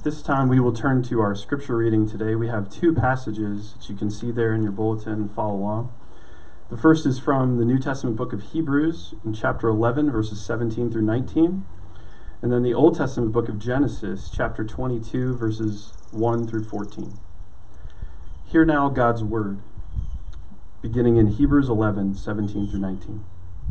This time we will turn to our scripture reading today. We have two passages that you can see there in your bulletin and follow along. The first is from the New Testament book of Hebrews in chapter 11, verses 17 through 19. And then the Old Testament book of Genesis, chapter 22, verses 1 through 14. Hear now God's word, beginning in Hebrews 11, 17 through 19.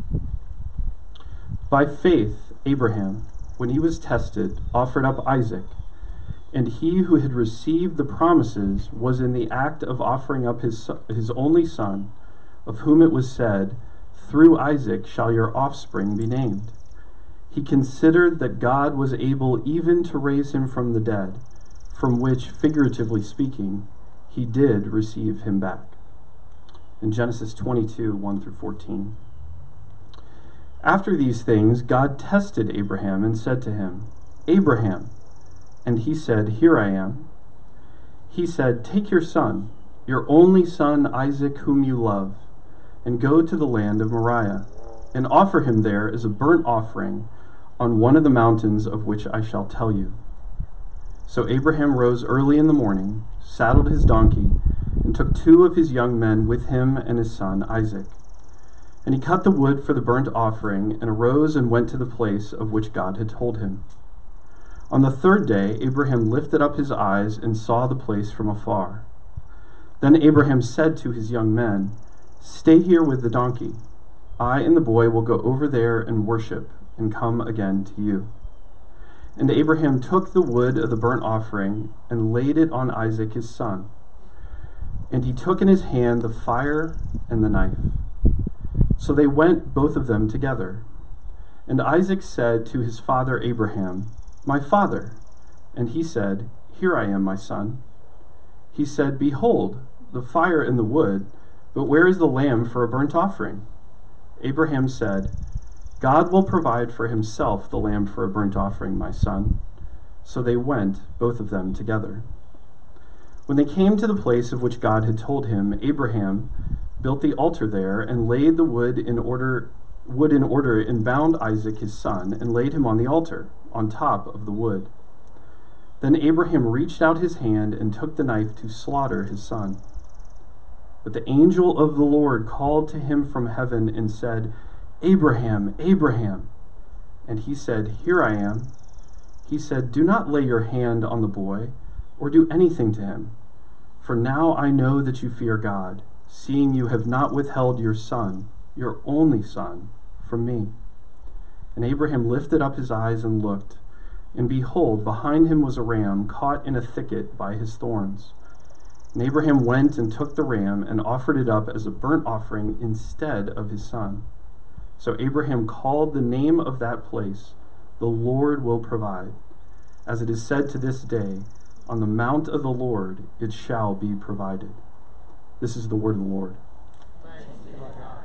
By faith, Abraham, when he was tested, offered up Isaac. And he who had received the promises was in the act of offering up his only son, of whom it was said, "Through Isaac shall your offspring be named." He considered that God was able even to raise him from the dead, from which, figuratively speaking, he did receive him back. In Genesis 22, 1 through 14. After these things, God tested Abraham and said to him, "Abraham." And he said, "Here I am." He said, "Take your son, your only son Isaac, whom you love, and go to the land of Moriah, and offer him there as a burnt offering on one of the mountains of which I shall tell you." So Abraham rose early in the morning, saddled his donkey, and took 2 of his young men with him and his son Isaac. And he cut the wood for the burnt offering, and arose and went to the place of which God had told him. On the 3rd day, Abraham lifted up his eyes and saw the place from afar. Then Abraham said to his young men, "Stay here with the donkey. I and the boy will go over there and worship, and come again to you." And Abraham took the wood of the burnt offering and laid it on Isaac his son. And he took in his hand the fire and the knife. So they went both of them together. And Isaac said to his father Abraham, "My father." And he said, "Here I am, my son." He said, "Behold, the fire and the wood, but where is the lamb for a burnt offering?" Abraham said, "God will provide for himself the lamb for a burnt offering, my son." So they went, both of them together. When they came to the place of which God had told him, Abraham built the altar there and laid the wood in order and bound Isaac his son and laid him on the altar, on top of the wood. Then Abraham reached out his hand and took the knife to slaughter his son. But the angel of the Lord called to him from heaven and said, "Abraham, Abraham." And he said, "Here I am." He said, "Do not lay your hand on the boy, or do anything to him. For now I know that you fear God, seeing you have not withheld your son, your only son, from me." And Abraham lifted up his eyes and looked, and behold, behind him was a ram caught in a thicket by his thorns. And Abraham went and took the ram and offered it up as a burnt offering instead of his son. So Abraham called the name of that place, "The Lord will provide." As it is said to this day, "On the mount of the Lord it shall be provided." This is the word of the Lord. Thanks be to God.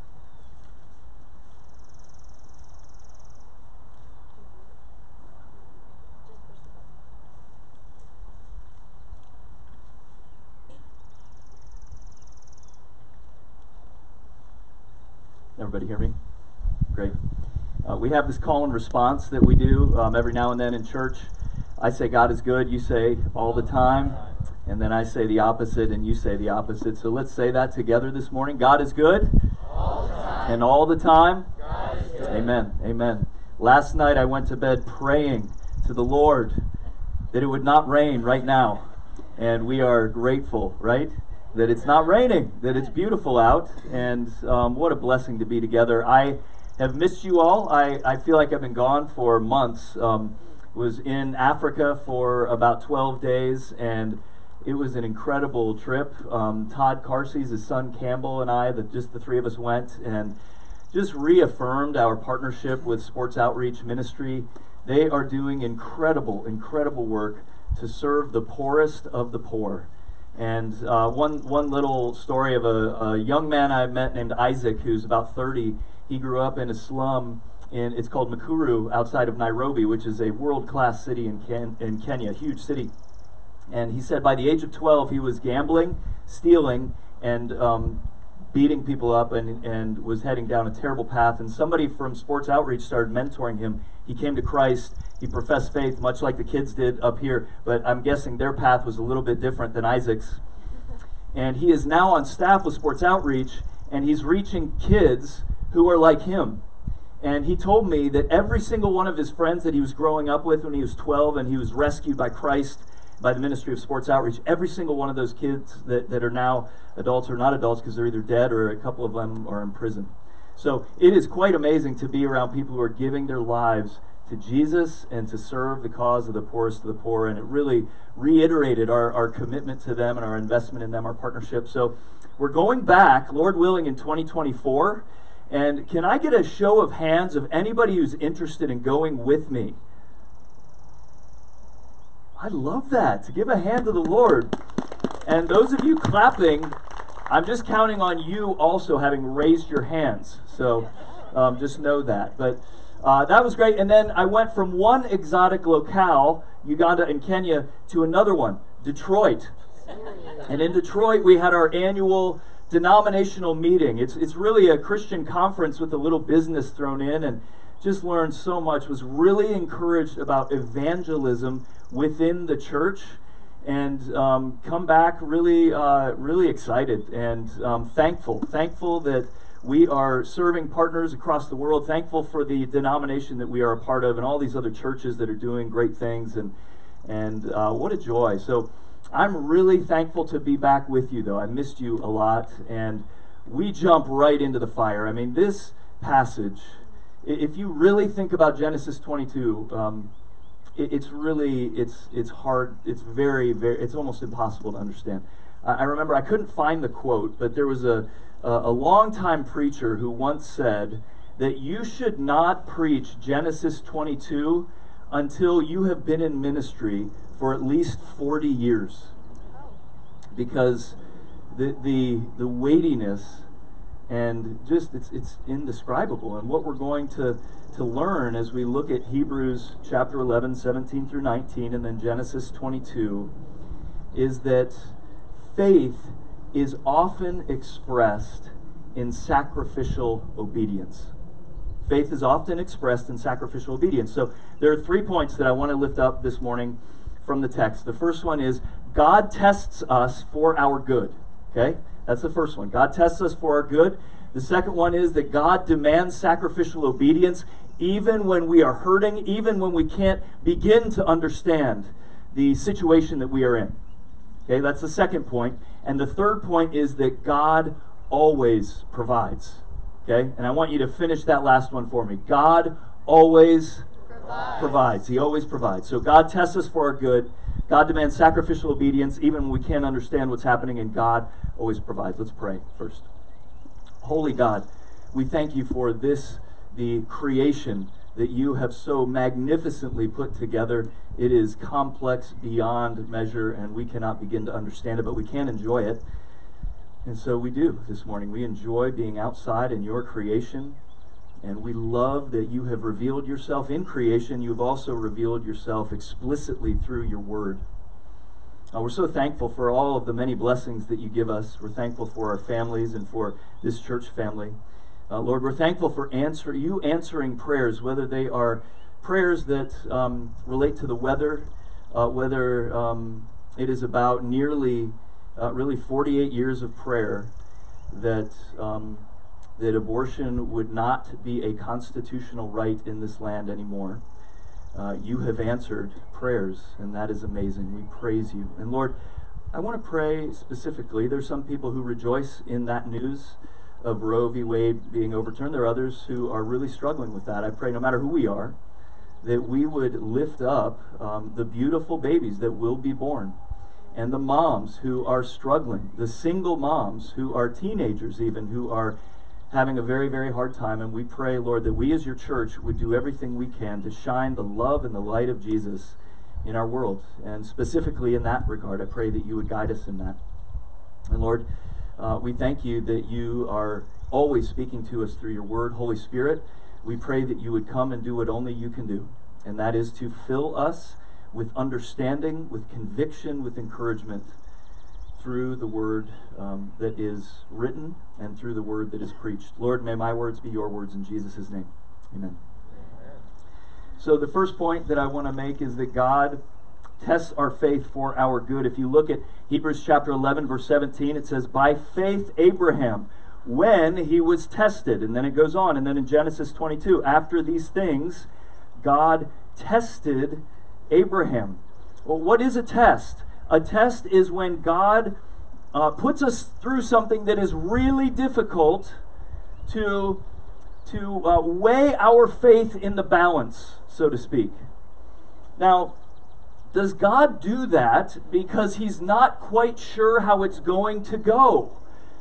Everybody hear me? Great. We have this call and response that we do every now and then in church. I say God is good, you say all the time, and then I say the opposite and you say the opposite. So let's say that together this morning. God is good. All the time. And all the time. God is good. Amen. Amen. Last night I went to bed praying to the Lord that it would not rain right now. And we are grateful, right? That it's not raining, that it's beautiful out, and what a blessing to be together. I have missed you all. I feel like I've been gone for months. Was in Africa for about 12 days, and it was an incredible trip. Todd Carsey's, his son Campbell, and I, just the 3 of us went, and just reaffirmed our partnership with Sports Outreach Ministry. They are doing incredible, incredible work to serve the poorest of the poor. And one little story of a young man I met named Isaac, who's about 30. He grew up in a slum it's called Mukuru outside of Nairobi, which is a world-class city in Kenya, huge city. And he said by the age of 12 he was gambling, stealing, and beating people up and was heading down a terrible path. And somebody from Sports Outreach started mentoring him. He came to Christ. He professed faith, much like the kids did up here, but I'm guessing their path was a little bit different than Isaac's. And he is now on staff with Sports Outreach, and he's reaching kids who are like him. And he told me that every single one of his friends that he was growing up with when he was 12 and he was rescued by Christ, by the ministry of Sports Outreach, every single one of those kids that are now adults or not adults because they're either dead or a couple of them are in prison. So it is quite amazing to be around people who are giving their lives to Jesus and to serve the cause of the poorest of the poor. And it really reiterated our commitment to them and our investment in them, our partnership. So we're going back, Lord willing, in 2024. And can I get a show of hands of anybody who's interested in going with me? I love that. To give a hand to the Lord. And those of you clapping, I'm just counting on you also having raised your hands. So just know that. But that was great. And then I went from one exotic locale, Uganda and Kenya, to another one, Detroit. And in Detroit, we had our annual denominational meeting. It's really a Christian conference with a little business thrown in, and just learned so much. Was really encouraged about evangelism within the church, and come back really excited and thankful that we are serving partners across the world, thankful for the denomination that we are a part of and all these other churches that are doing great things, and what a joy. So I'm really thankful to be back with you, though. I missed you a lot, and we jump right into the fire. I mean, this passage, if you really think about Genesis 22, it's hard, it's very, it's almost impossible to understand. I remember, I couldn't find the quote, but there was a longtime preacher who once said that you should not preach Genesis 22 until you have been in ministry for at least 40 years, because the weightiness and just it's indescribable. And what we're going to learn as we look at Hebrews chapter 11, 17 through 19, and then Genesis 22, is that faith is often expressed in sacrificial obedience. Faith is often expressed in sacrificial obedience. So there are 3 points that I want to lift up this morning from the text. The first one is God tests us for our good. Okay? That's the first one. God tests us for our good. The second one is that God demands sacrificial obedience even when we are hurting, even when we can't begin to understand the situation that we are in. Okay, that's the second point. And the third point is that God always provides. Okay? And I want you to finish that last one for me. God always provides. He always provides. So God tests us for our good. God demands sacrificial obedience even when we can't understand what's happening, and God always provides. Let's pray first. Holy God, we thank you for this, the creation that you have so magnificently put together. It is complex beyond measure, and we cannot begin to understand it, but we can enjoy it. And so we do this morning. We enjoy being outside in your creation, and we love that you have revealed yourself in creation. You've also revealed yourself explicitly through your word. We're so thankful for all of the many blessings that you give us. We're thankful for our families and for this church family. Lord, we're thankful for you answering prayers, whether they are prayers that relate to the weather, whether it is about nearly really 48 years of prayer that abortion would not be a constitutional right in this land anymore. You have answered prayers, and that is amazing. We praise you. And Lord, I want to pray specifically. There's some people who rejoice in that news of Roe v. Wade being overturned. There are others who are really struggling with that. I pray no matter who we are, that we would lift up the beautiful babies that will be born, and the moms who are struggling, the single moms who are teenagers even, who are having a very, very hard time. And we pray, Lord, that we as your church would do everything we can to shine the love and the light of Jesus in our world. And specifically in that regard, I pray that you would guide us in that. And Lord, we thank you that you are always speaking to us through your word. Holy Spirit, we pray that you would come and do what only you can do, and that is to fill us with understanding, with conviction, with encouragement through the word that is written and through the word that is preached. Lord, may my words be your words in Jesus' name. Amen. So the first point that I want to make is that God tests our faith for our good. If you look at Hebrews chapter 11, verse 17, it says, by faith Abraham, when he was tested. And then it goes on. And then in Genesis 22, after these things, God tested Abraham. Well, what is a test? A test is when God puts us through something that is really difficult to weigh our faith in the balance, so to speak. Now, does God do that because he's not quite sure how it's going to go?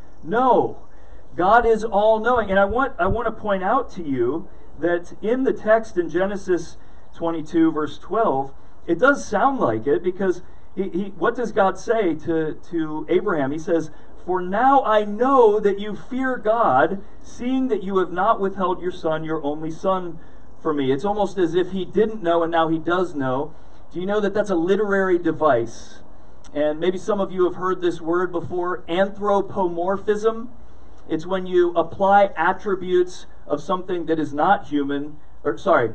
No. God is all-knowing. And I want to point out to you that in the text in Genesis 22, verse 12, it does sound like it, because what does God say to Abraham? He says, for now I know that you fear God, seeing that you have not withheld your son, your only son, for me. It's almost as if he didn't know and now he does know. Do you know that that's a literary device? And maybe some of you have heard this word before, anthropomorphism. It's when you apply attributes of something that is not human, let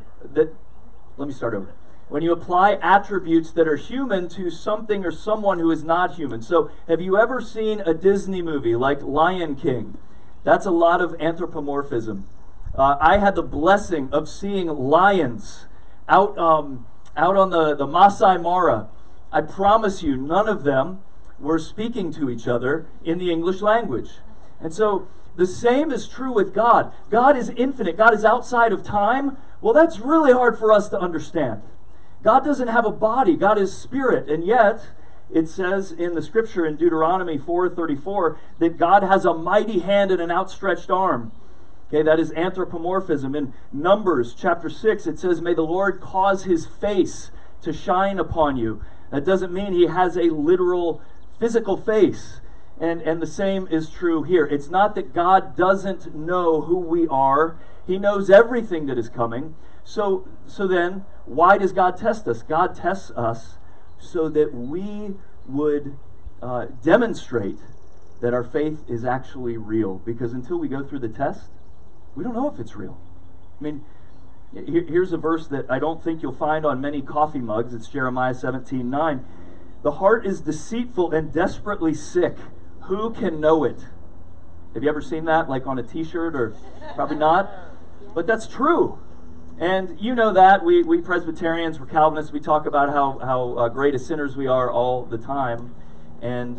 me start over. When you apply attributes that are human to something or someone who is not human. So, have you ever seen a Disney movie like Lion King? That's a lot of anthropomorphism. I had the blessing of seeing lions out on the Masai Mara. I promise you, none of them were speaking to each other in the English language. And so, the same is true with God. God is infinite. God is outside of time. Well, that's really hard for us to understand. God doesn't have a body. God is spirit. And yet, it says in the scripture in Deuteronomy 4:34 that God has a mighty hand and an outstretched arm. Okay, that is anthropomorphism. In Numbers chapter 6, it says, may the Lord cause his face to shine upon you. That doesn't mean he has a literal physical face. And the same is true here. It's not that God doesn't know who we are. He knows everything that is coming. So then, why does God test us? God tests us so that we would demonstrate that our faith is actually real. Because until we go through the test, we don't know if it's real. I mean, here's a verse that I don't think you'll find on many coffee mugs. It's Jeremiah 17:9. The heart is deceitful and desperately sick. Who can know it? Have you ever seen that, like on a t-shirt? Or probably not. But that's true. And you know that. We Presbyterians, we're Calvinists, we talk about how great as sinners we are all the time. And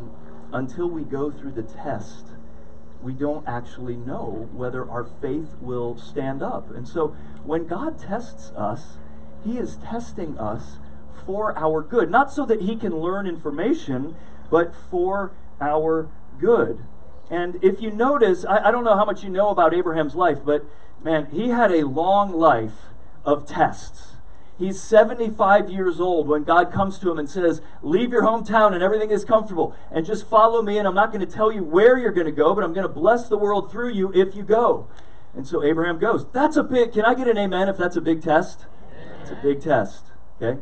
until we go through the test, we don't actually know whether our faith will stand up. And so when God tests us, he is testing us for our good. Not so that he can learn information, but for our good. And if you notice, I don't know how much you know about Abraham's life, but man, he had a long life of tests. He's 75 years old when God comes to him and says, leave your hometown and everything is comfortable and just follow me, and I'm not going to tell you where you're going to go, but I'm going to bless the world through you if you go. And so Abraham goes. Can I get an amen if that's a big test? It's a big test, okay?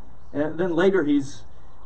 And then later he's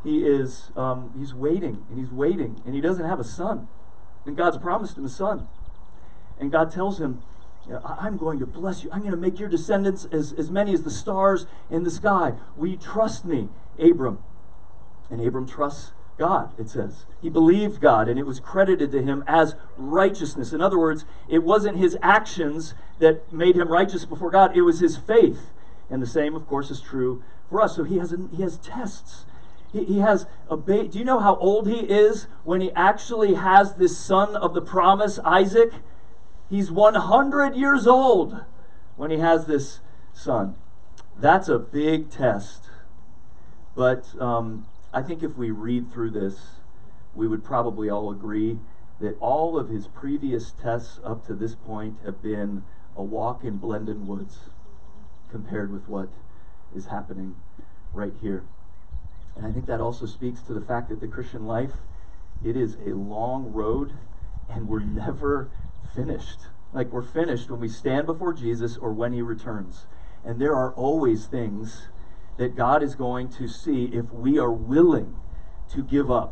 waiting and he doesn't have a son. And God's promised him a son. And God tells him, I'm going to bless you. I'm going to make your descendants as many as the stars in the sky. Will you trust me, Abram? And Abram trusts God, it says. He believed God, and it was credited to him as righteousness. In other words, it wasn't his actions that made him righteous before God. It was his faith. And the same, of course, is true for us. So he has tests. He has a baby. Do you know how old he is when he actually has this son of the promise, Isaac? He's 100 years old when he has this son. That's a big test. But I think if we read through this, we would probably all agree that all of his previous tests up to this point have been a walk in Blendon Woods compared with what is happening right here. And I think that also speaks to the fact that the Christian life, it is a long road, and we're never finished. Like, we're finished when we stand before Jesus or when he returns. And there are always things that God is going to see if we are willing to give up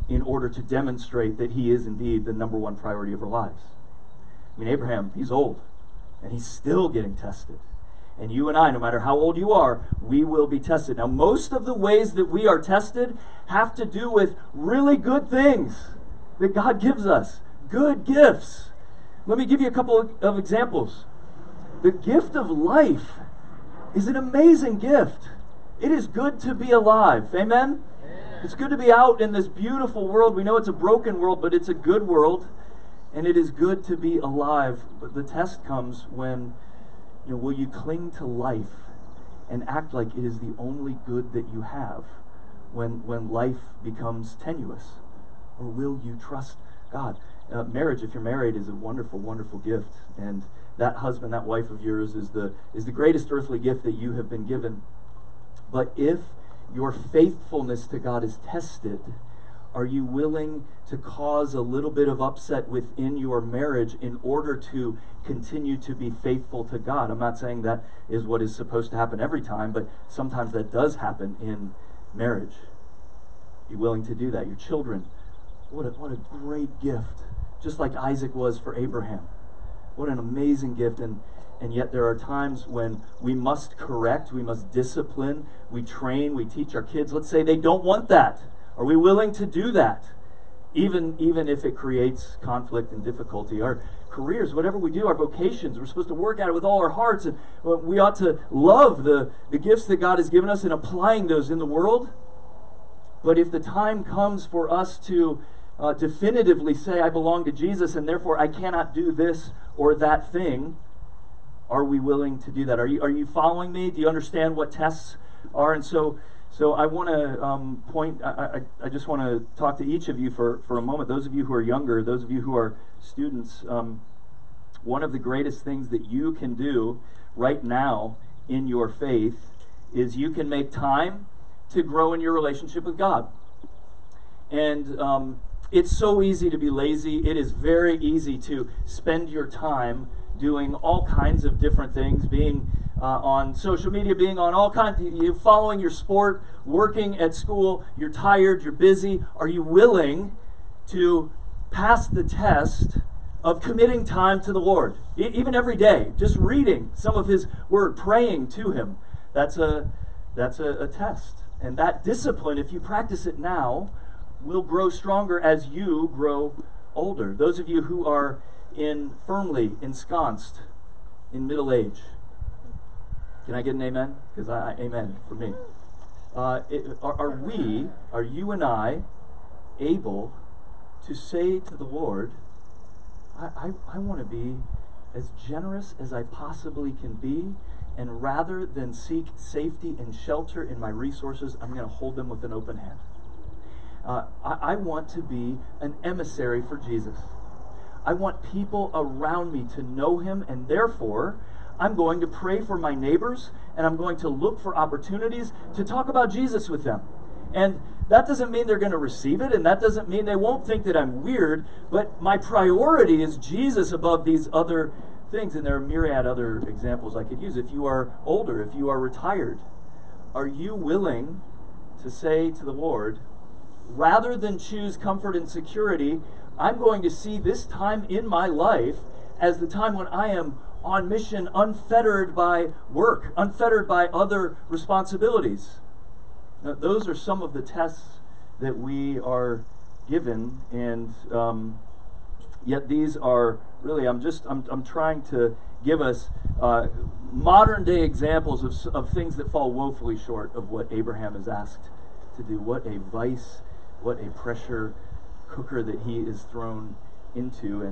in order to demonstrate that he is indeed the number one priority of our lives. I mean, Abraham, he's old, and he's still getting tested. And you and I, no matter how old you are, we will be tested. Now, most of the ways that we are tested have to do with really good things that God gives us, good gifts. Let me give you a couple of examples. The gift of life is an amazing gift. It is good to be alive. Amen? It's good to be out in this beautiful world. We know it's a broken world, but it's a good world. And it is good to be alive. But the test comes when, will you cling to life and act like it is the only good that you have when life becomes tenuous? Or will you trust God? Marriage, if you're married, is a wonderful, wonderful gift. And that husband, that wife of yours is the greatest earthly gift that you have been given. But if your faithfulness to God is tested, are you willing to cause a little bit of upset within your marriage in order to continue to be faithful to God? I'm not saying that is what is supposed to happen every time, but sometimes that does happen in marriage. Are you willing to do that? Your children, what a great gift. Just like Isaac was for Abraham. What an amazing gift. And yet there are times when we must correct, we must discipline, we train, we teach our kids. Let's say they don't want that. Are we willing to do that? Even if it creates conflict and difficulty. Our careers, whatever we do, our vocations, we're supposed to work at it with all our hearts. And we ought to love the gifts that God has given us and applying those in the world. But if the time comes for us to definitively say, I belong to Jesus and therefore I cannot do this or that thing, are we willing to do that? Are you following me? Do you understand what tests are? And so I want to I just want to talk to each of you for a moment. Those of you who are younger, those of you who are students, one of the greatest things that you can do right now in your faith is you can make time to grow in your relationship with God. And it's so easy to be lazy. It is very easy to spend your time doing all kinds of different things, being on social media, being on all kinds, you following your sport, working at school, you're tired, you're busy. Are you willing to pass the test of committing time to the Lord? Even every day, just reading some of His Word, praying to Him. That's a test. And that discipline, if you practice it now, will grow stronger as you grow older. Those of you who are firmly ensconced in middle age, can I get an amen? Because amen for me. Are you and I able to say to the Lord, I want to be as generous as I possibly can be, and rather than seek safety and shelter in my resources, I'm going to hold them with an open hand. I want to be an emissary for Jesus. I want people around me to know Him, and therefore I'm going to pray for my neighbors, and I'm going to look for opportunities to talk about Jesus with them. And that doesn't mean they're going to receive it, and that doesn't mean they won't think that I'm weird, but my priority is Jesus above these other things. And there are myriad other examples I could use. If you are older, if you are retired, are you willing to say to the Lord, rather than choose comfort and security, I'm going to see this time in my life as the time when I am on mission, unfettered by work, unfettered by other responsibilities. Now, those are some of the tests that we are given, and yet these are really, I'm trying to give us modern day examples of things that fall woefully short of what Abraham is asked to do. What a vice, what a pressure cooker that he is thrown into,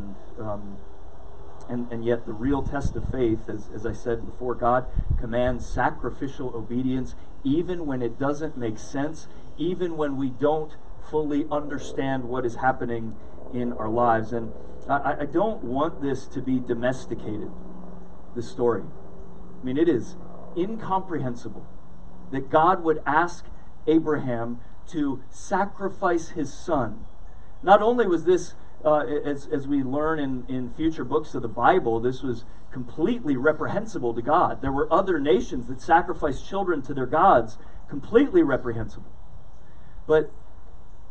and yet the real test of faith, as I said before, God commands sacrificial obedience even when it doesn't make sense, even when we don't fully understand what is happening in our lives. And I don't want this to be domesticated, this story. I mean, it is incomprehensible that God would ask Abraham to sacrifice his son. Not only was this, as we learn in future books of the Bible, this was completely reprehensible to God. There were other nations that sacrificed children to their gods, completely reprehensible. But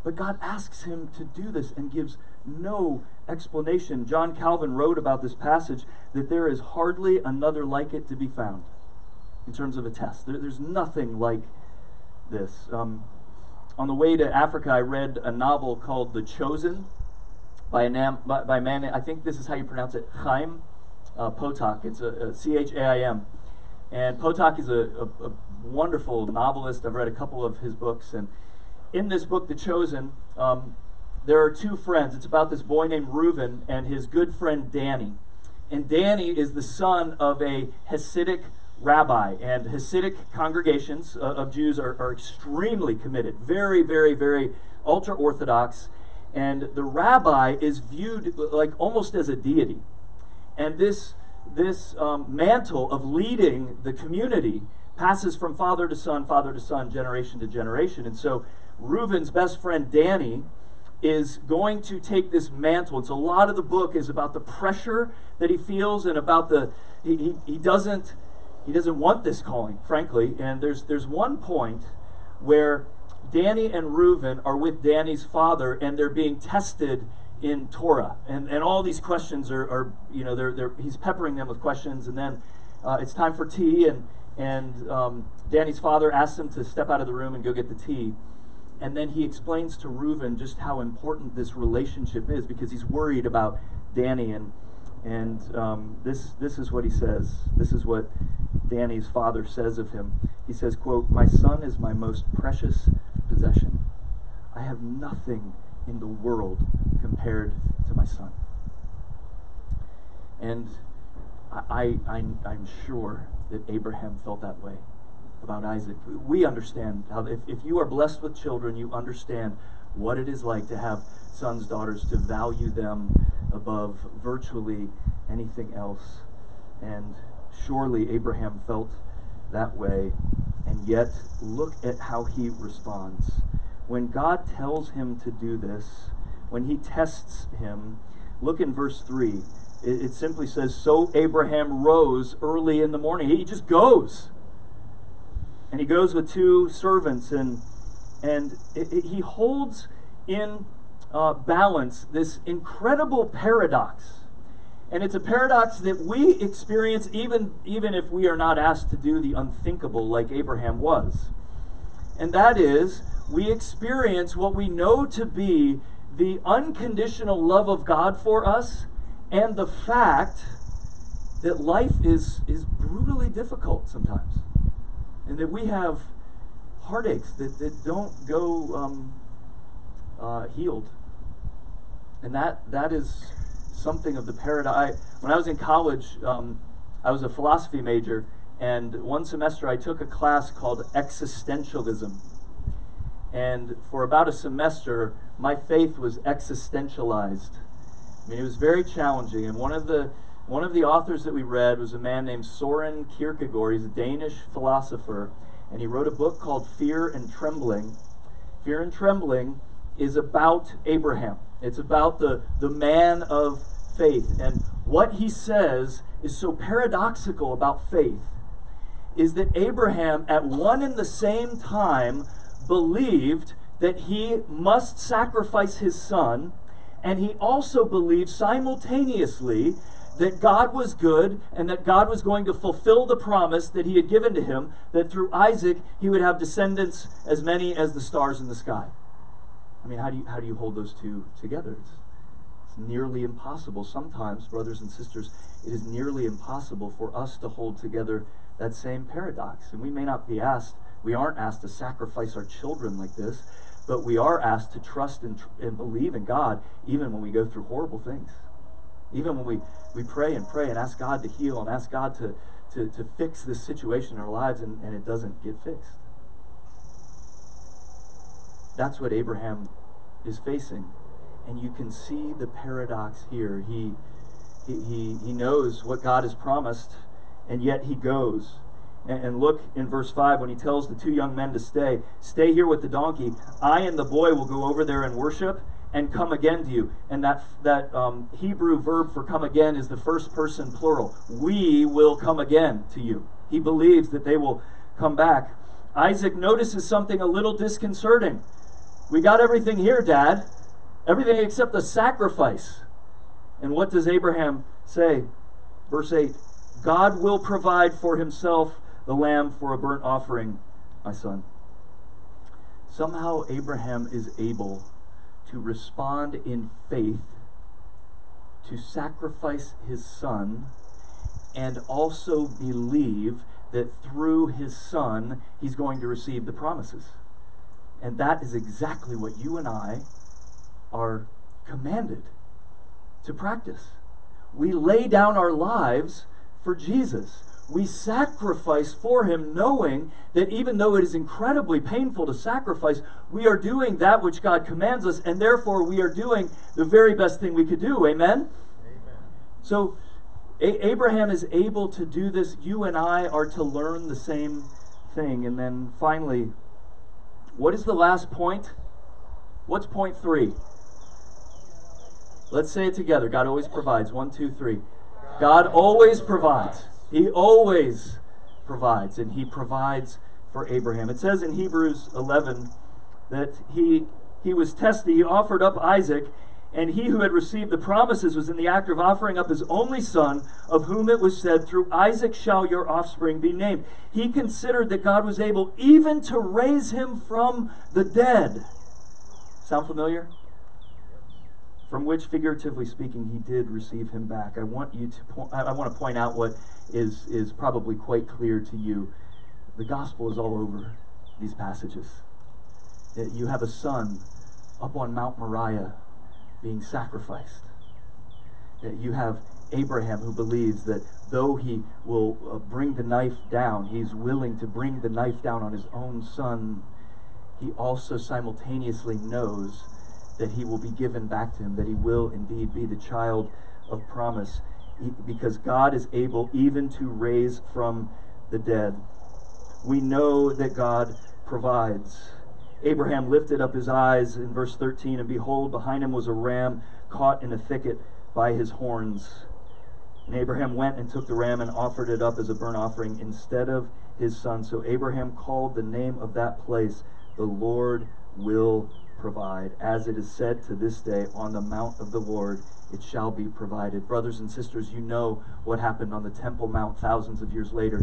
But God asks him to do this and gives no explanation. John Calvin wrote about this passage that there is hardly another like it to be found in terms of a test. There's nothing like this. On the way to Africa, I read a novel called The Chosen by a man, I think this is how you pronounce it, Chaim Potok. It's a Chaim. And Potok is a wonderful novelist. I've read a couple of his books. And in this book, The Chosen, there are two friends. It's about this boy named Reuben and his good friend Danny. And Danny is the son of a Hasidic rabbi. And Hasidic congregations of Jews are extremely committed. Very, very, very ultra-Orthodox. And the rabbi is viewed like almost as a deity. And this mantle of leading the community passes from father to son, generation to generation. And so Reuben's best friend Danny is going to take this mantle. And so a lot of the book is about the pressure that he feels and about he doesn't want this calling, frankly. And there's one point where Danny and Reuben are with Danny's father, and they're being tested in Torah, and all these questions are he's peppering them with questions, and then it's time for tea, and Danny's father asks him to step out of the room and go get the tea, and then he explains to Reuben just how important this relationship is because he's worried about Danny, and this is what he says. This is what Danny's father says of him. He says, quote, "My son is my most precious possession. I have nothing in the world compared to my son." And I'm sure that Abraham felt that way about Isaac. We understand how if you are blessed with children, you understand what it is like to have sons, daughters, to value them above virtually anything else. And surely Abraham felt that way. And yet, look at how he responds. When God tells him to do this, when he tests him, look in verse 3. It simply says, "So Abraham rose early in the morning." He just goes. And he goes with two servants, and he holds in balance this incredible paradox. And it's a paradox that we experience even if we are not asked to do the unthinkable like Abraham was. And that is, we experience what we know to be the unconditional love of God for us and the fact that life is brutally difficult sometimes. And that we have heartaches that don't go healed. And that is something of the paradox. When I was in college, I was a philosophy major, and one semester I took a class called existentialism. And for about a semester, my faith was existentialized. I mean, it was very challenging. And one of the authors that we read was a man named Soren Kierkegaard. He's a Danish philosopher, and he wrote a book called Fear and Trembling. Fear and Trembling is about Abraham. It's about the man of faith. And what he says is so paradoxical about faith is that Abraham, at one and the same time, believed that he must sacrifice his son, and he also believed simultaneously that God was good and that God was going to fulfill the promise that he had given to him, that through Isaac he would have descendants as many as the stars in the sky. I mean, how do you hold those two together? It's nearly impossible. Sometimes, brothers and sisters, it is nearly impossible for us to hold together that same paradox. And we may not be asked, we aren't asked to sacrifice our children like this, but we are asked to trust and believe in God even when we go through horrible things. Even when we pray and ask God to heal and ask God to fix this situation in our lives and it doesn't get fixed. That's what Abraham is facing. And you can see the paradox here. He knows what God has promised, and yet he goes. And look in verse 5 when he tells the two young men to stay here with the donkey. I and the boy will go over there and worship and come again to you. And that Hebrew verb for come again is the first person plural. We will come again to you. He believes that they will come back. Isaac notices something a little disconcerting. We got everything here, Dad. Everything except the sacrifice. And what does Abraham say? Verse 8, God will provide for himself the lamb for a burnt offering, my son. Somehow Abraham is able to respond in faith, to sacrifice his son, and also believe that through his son he's going to receive the promises. And that is exactly what you and I are commanded to practice. We lay down our lives for Jesus. We sacrifice for him, knowing that even though it is incredibly painful to sacrifice, we are doing that which God commands us, and therefore we are doing the very best thing we could do. Amen? Amen. So Abraham is able to do this. You and I are to learn the same thing. And then finally, what is the last point? What's point 3? Let's say it together. God always provides. 1, 2, 3. God always provides. He always provides, and he provides for Abraham. It says in Hebrews 11 that he was tested. He offered up Isaac, and he who had received the promises was in the act of offering up his only son, of whom it was said, through Isaac shall your offspring be named. He considered that God was able even to raise him from the dead. Sound familiar? From which, figuratively speaking, he did receive him back. I want to point out what is probably quite clear to you. The gospel is all over these passages. You have a son up on Mount Moriah being sacrificed. You have Abraham who believes that though he will bring the knife down, he's willing to bring the knife down on his own son. He also simultaneously knows that he will be given back to him, that he will indeed be the child of promise, because God is able even to raise from the dead. We know that God provides. Abraham lifted up his eyes in verse 13, and behold, behind him was a ram caught in a thicket by his horns. And Abraham went and took the ram and offered it up as a burnt offering instead of his son. So Abraham called the name of that place, the Lord will provide. As it is said to this day, on the mount of the Lord it shall be provided. Brothers and sisters, you know what happened on the Temple Mount thousands of years later.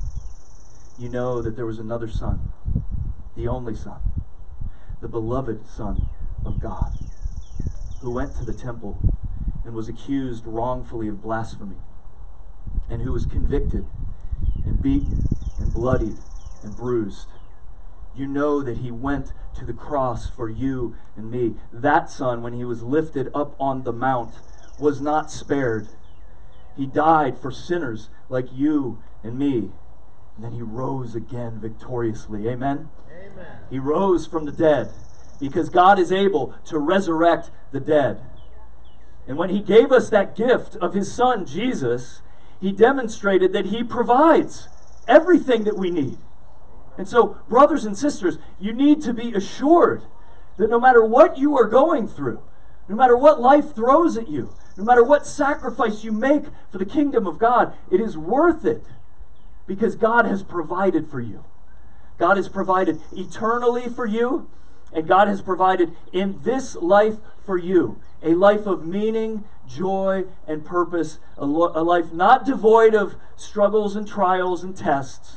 You know that there was another son, the only son, the beloved Son of God, who went to the temple and was accused wrongfully of blasphemy, and who was convicted and beaten and bloodied and bruised. You know that he went to the cross for you and me. That son, when he was lifted up on the mount, was not spared. He died for sinners like you and me. And then he rose again victoriously. Amen? Amen. He rose from the dead because God is able to resurrect the dead. And when he gave us that gift of his son, Jesus, he demonstrated that he provides everything that we need. And so, brothers and sisters, you need to be assured that no matter what you are going through, no matter what life throws at you, no matter what sacrifice you make for the kingdom of God, it is worth it because God has provided for you. God has provided eternally for you, and God has provided in this life for you a life of meaning, joy, and purpose, a life not devoid of struggles and trials and tests,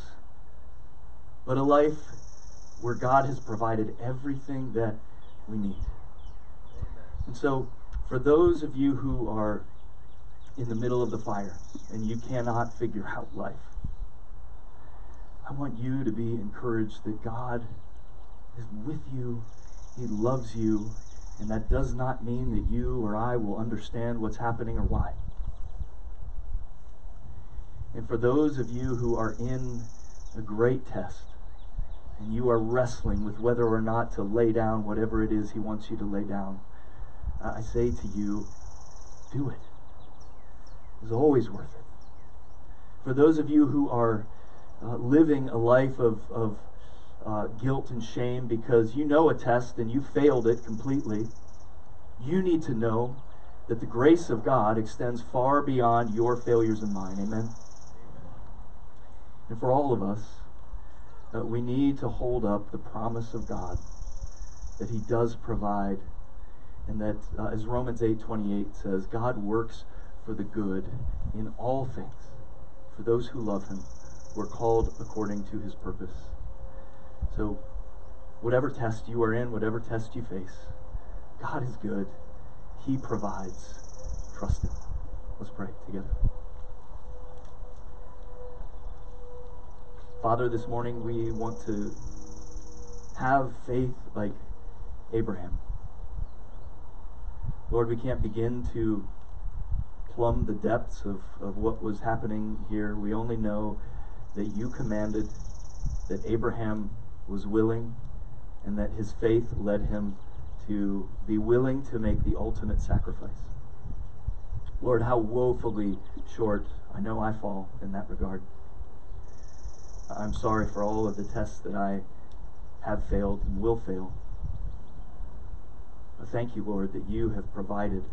but a life where God has provided everything that we need. And so, for those of you who are in the middle of the fire and you cannot figure out life, I want you to be encouraged that God is with you, he loves you, and that does not mean that you or I will understand what's happening or why. And for those of you who are in a great test, and you are wrestling with whether or not to lay down whatever it is he wants you to lay down, I say to you, do it. It's always worth it. For those of you who are living a life of guilt and shame because you know a test and you failed it completely, you need to know that the grace of God extends far beyond your failures and mine. Amen? And for all of us, we need to hold up the promise of God that he does provide, and that as Romans 8:28 says, God works for the good in all things for those who love him, who are called according to his purpose. So whatever test you are in, whatever test you face, God is good. He provides. Trust him. Let's pray together. Father, this morning we want to have faith like Abraham. Lord, we can't begin to plumb the depths of what was happening here. We only know that you commanded, that Abraham was willing, and that his faith led him to be willing to make the ultimate sacrifice. Lord, how woefully short I know I fall in that regard. I'm sorry for all of the tests that I have failed and will fail. But thank you, Lord, that you have provided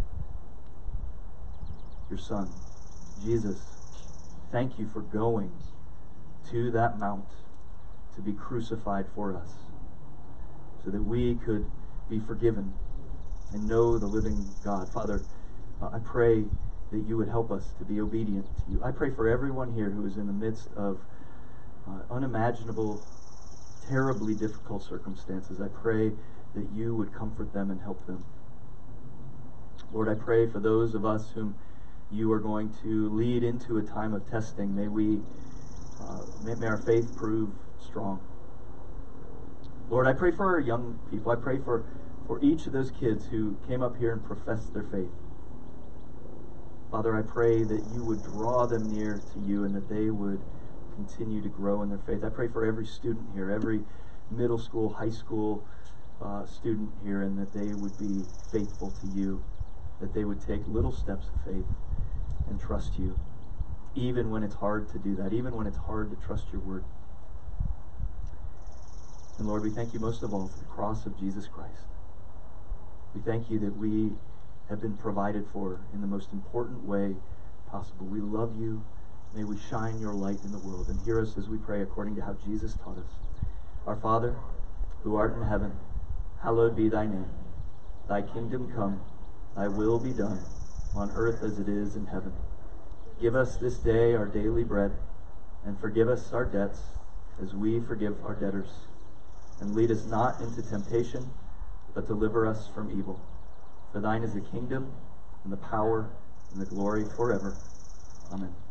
your Son, Jesus. Thank you for going to that mount to be crucified for us, so that we could be forgiven and know the living God. Father, I pray that you would help us to be obedient to you. I pray for everyone here who is in the midst of unimaginable, terribly difficult circumstances. I pray that you would comfort them and help them. Lord, I pray for those of us whom you are going to lead into a time of testing. May our faith prove strong. Lord, I pray for our young people. I pray for each of those kids who came up here and professed their faith. Father, I pray that you would draw them near to you and that they would continue to grow in their faith. I pray for every student here, every middle school, high school student here, and that they would be faithful to you, that they would take little steps of faith and trust you, even when it's hard to do that, even when it's hard to trust your word. And Lord, we thank you most of all for the cross of Jesus Christ. We thank you that we have been provided for in the most important way possible. We love you. May we shine your light in the world, and hear us as we pray according to how Jesus taught us. Our Father, who art in heaven, hallowed be thy name. Thy kingdom come, thy will be done, on earth as it is in heaven. Give us this day our daily bread, and forgive us our debts as we forgive our debtors. And lead us not into temptation, but deliver us from evil. For thine is the kingdom, and the power, and the glory forever. Amen.